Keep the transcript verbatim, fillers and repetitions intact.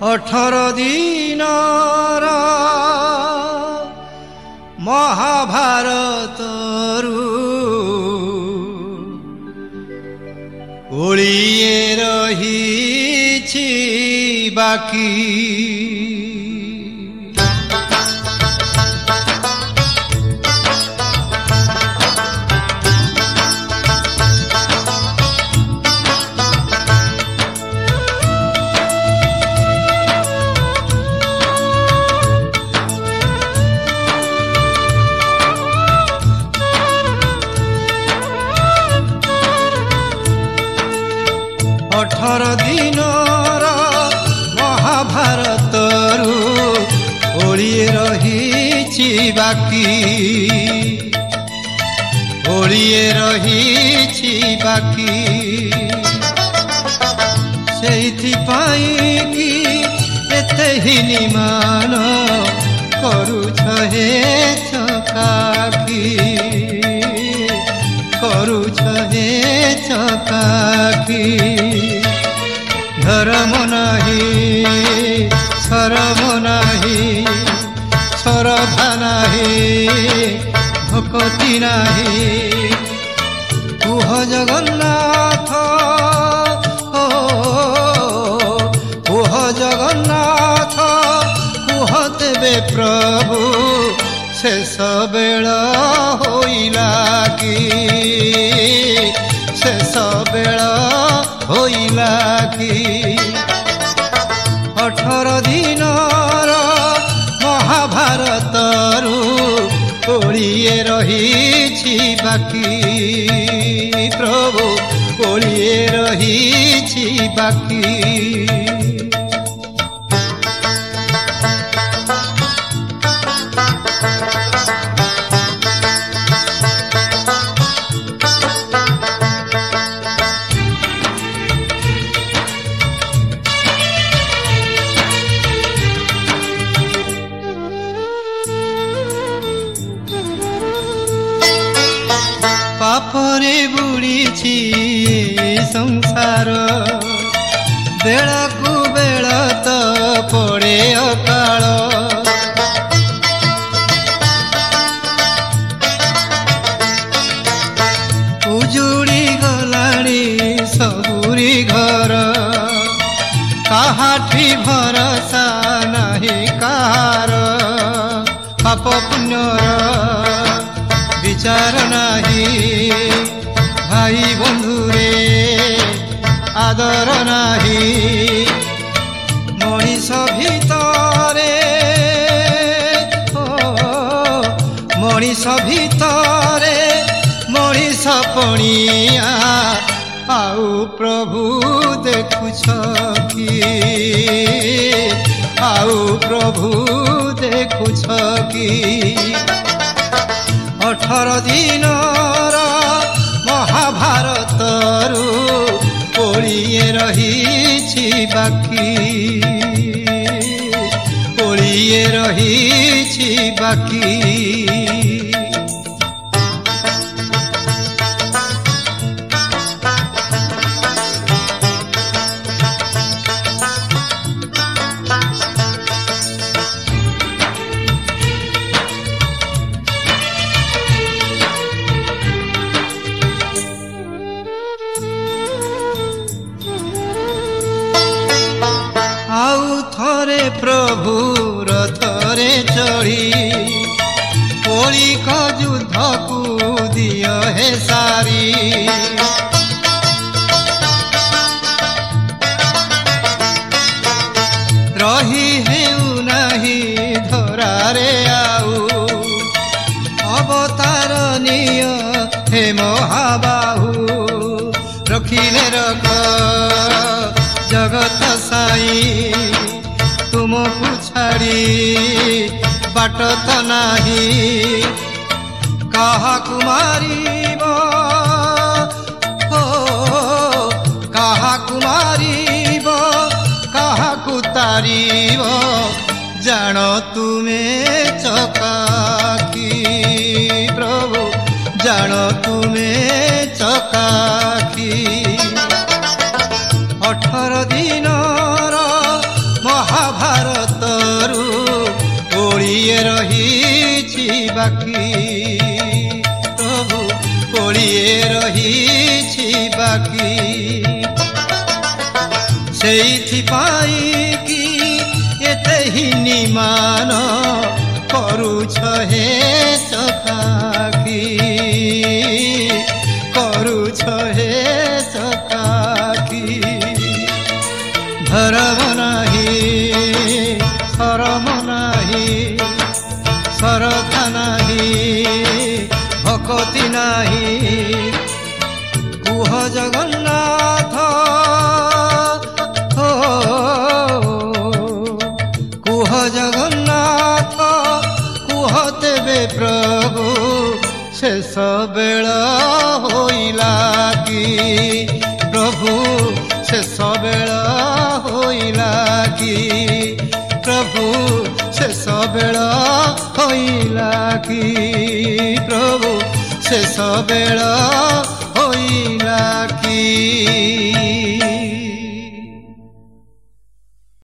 अठर दिनर महाभारतरु ओळिए रहिछि बाकी। अठर दिनर महाभारतरु ओळिए रहिछि बाकी ओळिए रहिछि बाकी। सेइथिपाई कि एते हिनिमान करूछ हे चकाकी करूछ हे चकाकी। धर्म नाही शरम नाही श्रद्धा नाही भक्ति नाही। कुह जगन्नाथ ओ कुह जगन्नाथ कुह तेबे प्रभु शेष बेल होइला कि शेष बेल होइला कि। अठर दिनर महाभारतरु ओळिए रहिछि बाकी प्रभु ओळिए रहिछि बाकी। पापरे बुड़ीछि संसार बेळकु बेळ त पड़े अकाळ। उजुड़ी गलाणी सबुरी घर काहाठी भरसा नाही कार। पाप पुण्यर विचार नाही भाई बंधुरे आदर नाही। मनीष भितरे ओ मनीष भितरे मनीष पणिया आउ प्रभु देखुछ कि आउ प्रभु देखुछ कि। अठर दिनर महाभारतरु ओळिए रहिछि बाकी ओळिए रहिछि बाकी। आउ थरे प्रभु रथरे चढ़ी कलिक युद्ध को दिय हे सारी। रही हेउ नाही धरारे आउ अवतार निय हे महाबाहु। रखिले रख जगत साई तुमको छाड़ी बाट तो नाही। काहा कुमारीब हो काहा कुमारीब काहा कुतारीब जान तुमे चकाकी प्रभु जान तुमे चकाकी। अठर दिनर महा ଗୋଟିଏ ରହିଛି ବାକି ସେଇଥିପାଇଁ କି ଏତେ ହିନିମାନ କରୁଛ ହେ ଚକାକି କରୁଛ ହେ ଚକାକି ଧରମ ନାହିଁ ଶରମ ନାହିଁ ଶରଧା ନାହିଁ ଭକତି ନାହିଁ କୁହ ଜଗନ୍ନାଥ କୁହ ଜଗନ୍ନାଥ କୁହ ତେବେ ପ୍ରଭୁ ଶେଷ ବେଳ ହୋଇଲା କି ପ୍ରଭୁ ଶେଷ ବେଳ ହୋଇଲା କି ପ୍ରଭୁ ଶେଷ ବେଳ ହୋଇଲା କି ପ୍ରଭୁ ଶେଷ ବେଳ ହୋଇଲା କି